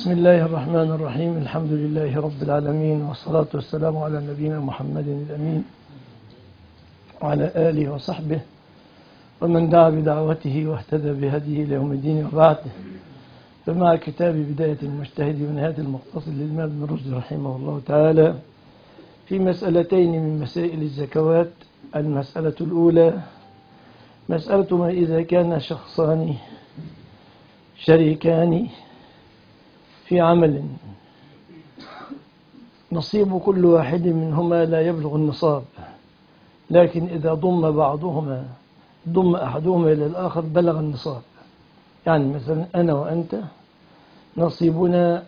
بسم الله الرحمن الرحيم. الحمد لله رب العالمين، والصلاة والسلام على نبينا محمد الأمين وعلى آله وصحبه ومن دعا بدعوته واهتدى بهديه ليوم الدين، وبعد. فمع كتاب بداية المجتهد ونهاية المقتصد للإمام ابن رشد رحمه الله تعالى في مسألتين من مسائل الزكوات. المسألة الأولى مسألة ما إذا كان شخصان شريكان في عمل نصيب كل واحد منهما لا يبلغ النصاب، لكن إذا ضم أحدهما إلى الآخر بلغ النصاب. يعني مثلا أنا وأنت نصيبنا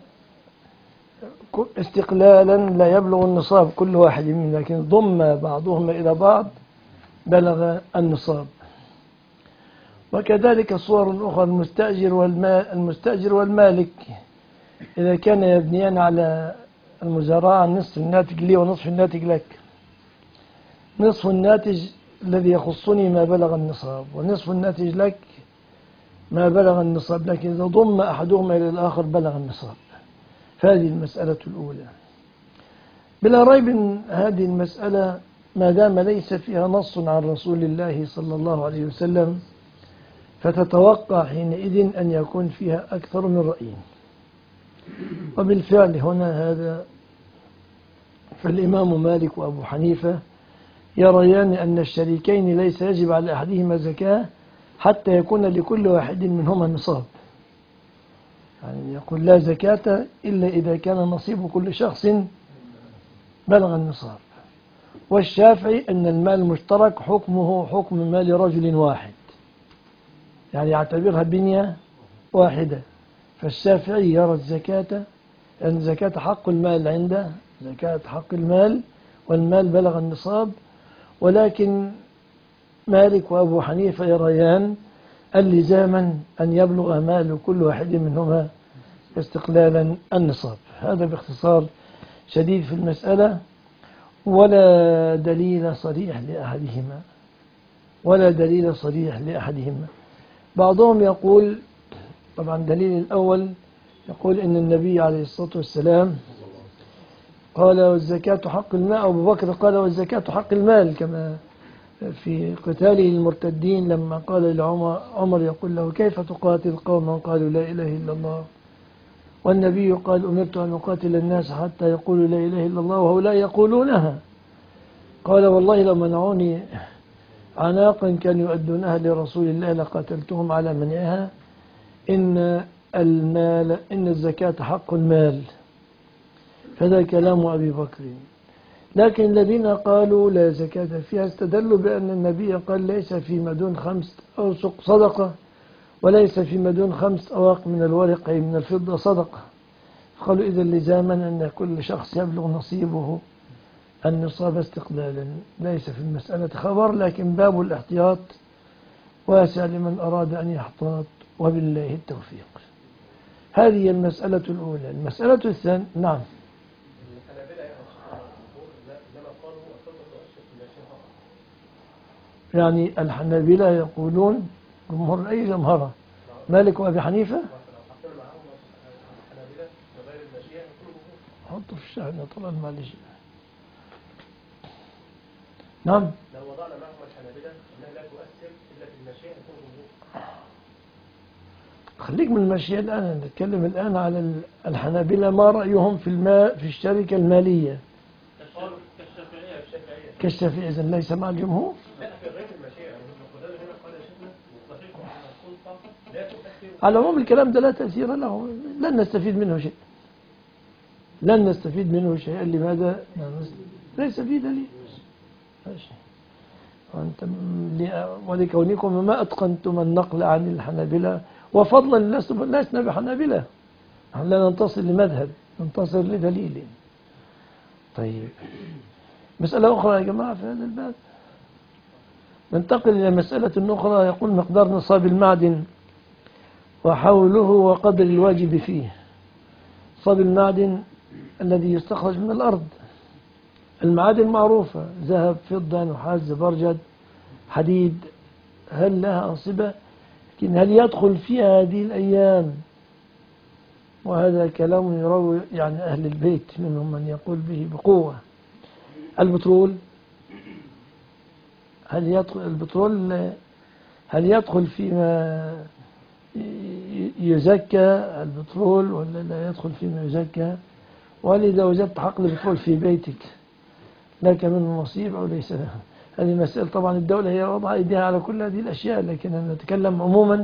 استقلالا لا يبلغ النصاب كل واحد منا، لكن ضم بعضهما إلى بعض بلغ النصاب. وكذلك صور أخرى المستأجر والمالك إذا كان يبنيان على المزارعة، نصف الناتج لي ونصف الناتج لك. نصف الناتج الذي يخصني ما بلغ النصاب، ونصف الناتج لك ما بلغ النصاب، لكن إذا ضم أحدهما إلى الآخر بلغ النصاب. فهذه المسألة الأولى. بلا ريب هذه المسألة ما دام ليس فيها نص عن رسول الله صلى الله عليه وسلم فتتوقع حينئذ أن يكون فيها أكثر من رأي. وبالفعل هنا هذا فالإمام مالك وأبو حنيفة يريان أن الشريكين ليس يجب على أحدهما زكاة حتى يكون لكل واحد منهما نصاب. يعني يقول لا زكاة إلا إذا كان نصيب كل شخص بلغ النصاب. والشافعي أن المال المشترك حكمه حكم مال رجل واحد، يعني يعتبرها بنية واحدة. فالشافعي يرى الزكاة أن زكاة حق المال عنده زكاة حق المال، والمال بلغ النصاب. ولكن مالك وأبو حنيفة يريان اللزاما أن يبلغ مال كل واحد منهما استقلالا النصاب. هذا باختصار شديد في المسألة، ولا دليل صريح لأحدهما. بعضهم يقول، طبعا الدليل الأول يقول إن النبي عليه الصلاة والسلام قال والزكاة حق المال، أبو بكر قال والزكاة حق المال، كما في قتاله المرتدين لما قال لعمر يقول له كيف تقاتل قوما قالوا لا إله إلا الله، والنبي قال أمرت أن أقاتل الناس حتى يقولوا لا إله إلا الله وهؤلاء يقولونها. قال والله لو منعوني عناقا كانوا يؤدونها لرسول الله لقاتلتهم على منعها. إن الزكاة حق المال. فهذا كلام أبي بكر. لكن الذين قالوا لا زكاة فيها استدلوا بأن النبي قال ليس فيما دون 5 أوسق صدقة، وليس فيما دون 5 أواق من الورق أي من الفضة صدقة. قالوا إذا لزاما أن كل شخص يبلغ نصيبه النصاب استقلالا. ليس في المسألة خبر، لكن باب الاحتياط واسع لمن أراد أن يحتاط، وبالله التوفيق. هذه المسألة الأولى. المسألة الثانية، نعم، يعني الحنابلة يقولون جمهور أي جمهرة مالك وأبي حنيفة حطوا في الشعر طبعا معلش. نعم، لو وضعنا معهم الحنابلة أنها لا تؤثر إلا في المشيئة يكون جمهور. خليك من المشيئة الآن. نتكلم الآن على الحنابلة ما رأيهم في الشركة المالية. قالوا كالشافعية إذن ليس مع الجمهور. لا، في غير المشيئة. الخلال هنا قال شيخنا صحيح أن السلطة لا تؤثر. على العموم الكلام ده لا تأثير له، لن نستفيد منه شيء. لماذا؟ ليس فيه دليل. ولكونكم ما أتقنتم النقل عن الحنابلة، وفضلا لسنا بحنابلة، نحن لا ننتصر لمذهب، ننتصر لدليل. طيب، مسألة أخرى يا جماعة في هذا الباب. ننتقل إلى مسألة أخرى. يقول مقدار نصاب المعدن وحوله وقدر الواجب فيه. نصاب المعدن الذي يستخرج من الأرض. المعادن معروفة: ذهب، فضة، نحاس، زبرجد، حديد. هل لها أنصبة؟ لكن هل يدخل فيها هذه الأيام وهذا كلام يروي يعني أهل البيت، منهم من يقول به بقوة. البترول هل يدخل فيما يزكى البترول ولا لا يدخل فيما يزكى؟ ولذا وجدت حقل البترول في بيتك لك منه نصيب أو ليس له. هذه مسألة طبعا الدولة هي وضع أيديها على كل هذه الأشياء، لكن أنا نتكلم عموما.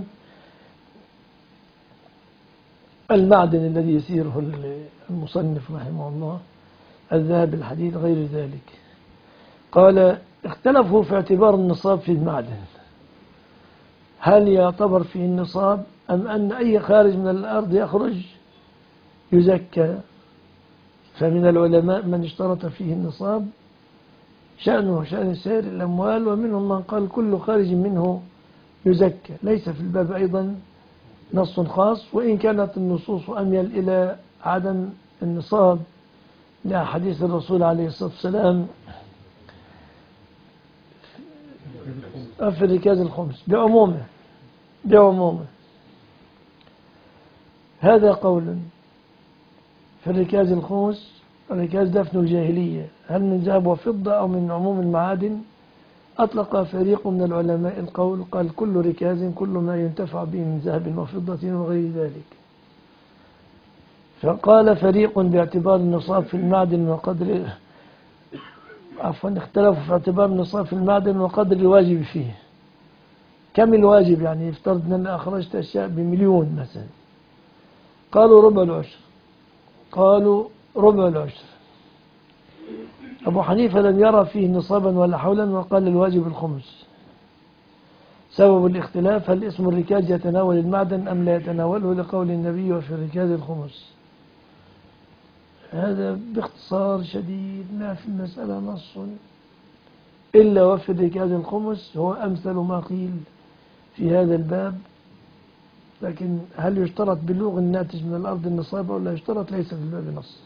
المعدن الذي يسيره المصنف رحمه الله، الذهب، الحديد، غير ذلك. قال اختلفوا في اعتبار النصاب في المعدن، هل يعتبر فيه النصاب أم أن أي خارج من الأرض يخرج يزكى؟ فمن العلماء من اشترط فيه النصاب شأنه شأن سائر الأموال، ومنهم من قال كل خارج منه يزكى. ليس في الباب أيضا نص خاص، وإن كانت النصوص أميل إلى عدم النصاب لحديث الرسول عليه الصلاة والسلام في الركاز الخمس بعمومه. هذا قول في الركاز الخمس. الركاز دفن الجاهلية، هل من ذهب وفضة أو من عموم المعادن؟ أطلق فريق من العلماء القول، قال كل ركاز كل ما ينتفع به من ذهب وفضة وغير ذلك. فقال فريق باعتبار النصاب في المعدن وقدر اختلفوا في اعتبار النصاب في المعدن وقدر الواجب فيه. كم الواجب؟ يعني يفترض أن أنا أخرجت أشياء ب1,000,000 مثلا، قالوا ربع العشر. أبو حنيفة لم يرى فيه نصابا ولا حولا، وقال الواجب الخمس. سبب الاختلاف هل اسم الركاز يتناول المعدن أم لا يتناوله، لقول النبي وفي الركاز الخمس. هذا باختصار شديد، ما في المسألة نص إلا وفي الركاز الخمس، هو أمثل ما قيل في هذا الباب. لكن هل يشترط بلوغ الناتج من الأرض النصاب أو لا يشترط؟ ليس في الباب نص.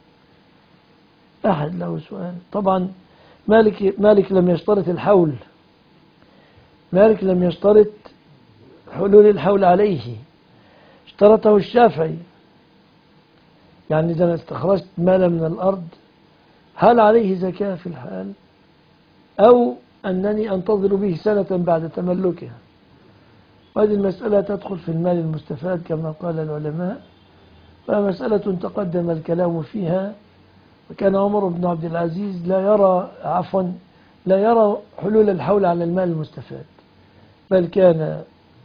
أحد له سؤال؟ طبعا مالك لم يشترط الحول، مالك لم يشترط حلول الحول عليه، اشترطه الشافعي. يعني إذا استخرجت مالا من الأرض هل عليه زكاة في الحال، أو أنني أنتظر به سنة بعد تملكه؟ وهذه المسألة تدخل في المال المستفاد كما قال العلماء، فمسألة تقدم الكلام فيها. وكان عمر بن عبد العزيز لا يرى حلول الحول على المال المستفاد، بل كان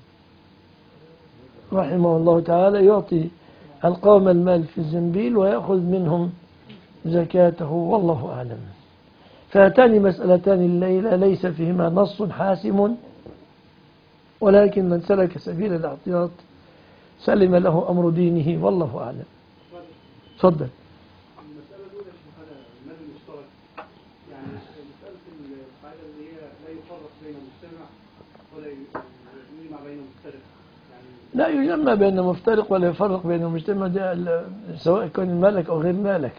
رحمه الله تعالى يعطي القوم المال في الزنبيل ويأخذ منهم زكاته، والله أعلم. فهاتان مسألتان الليلة ليس فيهما نص حاسم، ولكن من سلك سبيل الاحتياط سلم له أمر دينه، والله أعلم. تفضل. المسألة الأولى شبهنا المال المشترك، يعني مسألة القاعدة اللي هي لا يفرق بين مجتمع ولا يجمع بين مفترق، يعني لا يجمع بين مفترق ولا يفرق بين المجتمع، سواء كان مالك أو غير مالك.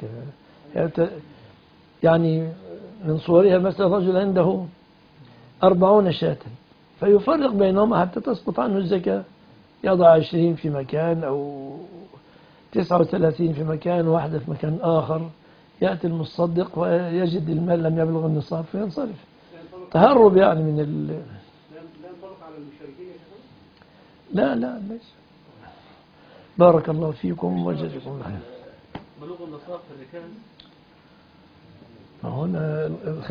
يعني من صورها مثلا رجل عنده 40 شاة، فيفرق بينهم حتى تسقط عنه الزكاة، يضع 20 في مكان أو 39 في مكان، واحدة في مكان آخر. يأتي المصدق ويجد المال لم يبلغ النصاب فينصرف. تهرب يعني من لا ينطبق على المشاركين يا شيخ؟ لا ليس. بارك الله فيكم وجزاكم الله خير. بلوغ النصاب في الركاز، ما هنا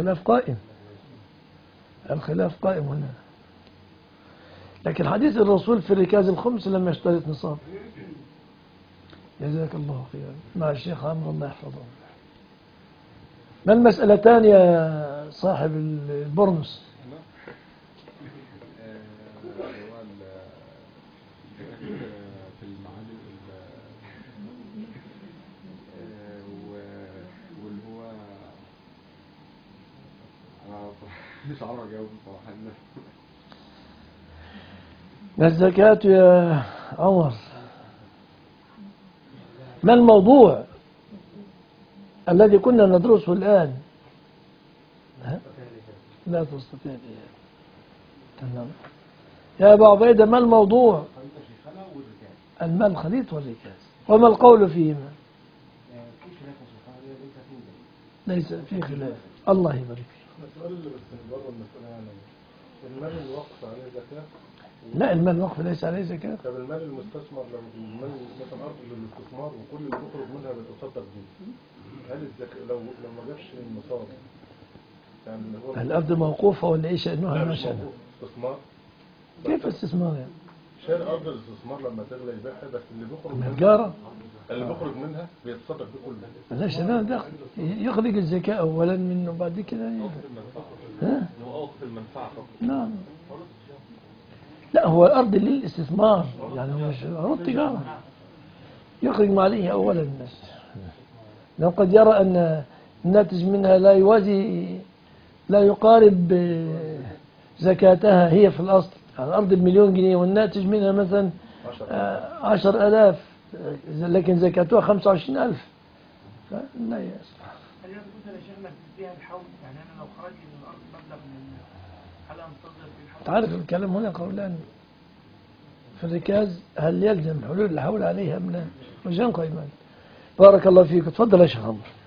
الخلاف قائم هنا. لكن حديث الرسول في الركاز الخمس لم يشترط نصاب. جزاك الله خيرا. مع الشيخ عمرو الله يحفظه. ما المسألتان يا صاحب البرنس؟ في المعادن واللي هو مش عارف اجاوب بصراحه. ما الزكاة يا عمر؟ ما الموضوع الذي كنا ندرسه الآن؟ لا تستطيع. تمام يا أبا عبيدة، ما الموضوع؟ المال خليط والركاز. وما القول فيهما؟ في خلاف سبحان الله ليس فيه. ليس في خلاف. الله يبارك فيك. السؤال اللي بس بره المسألة يعني المال الوقف عليه زكاة؟ لا، المال الوقف ليس عليه زكاة. طب المال المستثمر لو المال مثلا أرض للاستثمار وكل اللي بيخرج منها بيتصدق بيه، هل الزكاة لو ما جابش النصاب يعني اللي هو الأرض موقوفة ولا إيه شأنها لا ما مش شأنها؟ موجود استثمار؟ كيف استثمار يعني؟ شاري أرض الاستثمار لما تغلى يبيعها بس اللي بيخرج منها نجارة؟ اللي بيخرج منها بيتصدق بيه كله. ليش لا دخل، يخرج الزكاة أولا منه بعد كده ها؟ هو أوقف المنفعة فقط. نعم. لا، هو الأرض للاستثمار يعني مش أرض تجارة، يخرج ما عليه أولا الناس. لو قد يرى أن الناتج منها لا يوازي لا يقارب زكاتها هي في الأصل، يعني الأرض ب1,000,000 جنيه والناتج منها مثلا 10,000 لكن زكاتها 25,000 فلا يصلح. هل يجوز يا شيخنا فيها الحول؟ يعني انا لو خرج من الارض مبلغ من هل انتظر في الحول؟ تعرف الكلام هنا قولان في الركاز، هل يلزم حلول الحول عليها أم لا؟ وجان قيمان. بارك الله فيك. تفضل يا شيخ عمرو.